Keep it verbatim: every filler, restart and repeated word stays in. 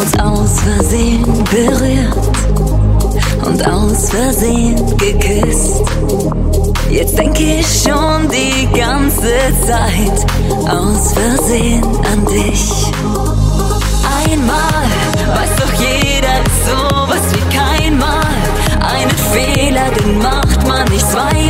uns aus Versehen berührt und aus Versehen geküsst. Jetzt denke ich schon die ganze Zeit aus Versehen an dich. Einmal weiß doch jeder, sowas wie kein Mal. Einen Fehler, den macht man nicht zweimal.